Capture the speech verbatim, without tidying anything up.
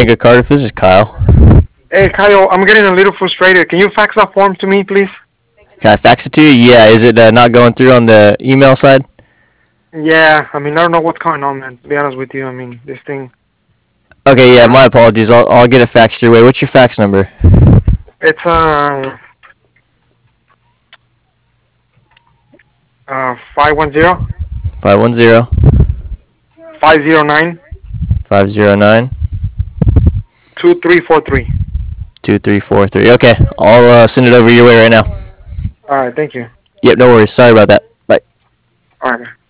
Bank of Cardiff. This is Kyle. Hey, Kyle, I'm getting a little frustrated. Can you fax that form to me, please? Can I fax it to you? Yeah. Is it uh, not going through on the email side? Yeah, I mean, I don't know what's going on, man. To be honest with you, I mean, this thing. Okay. Yeah. Uh, My apologies. I'll I'll get it faxed your way. What's your fax number? it's uh, uh, five one zero Five one zero five zero nine five zero nine two three four three. two three four three. Okay. I'll uh, send it over your way right now. All right, thank you. Yep. No worries. Sorry about that. Bye. All right.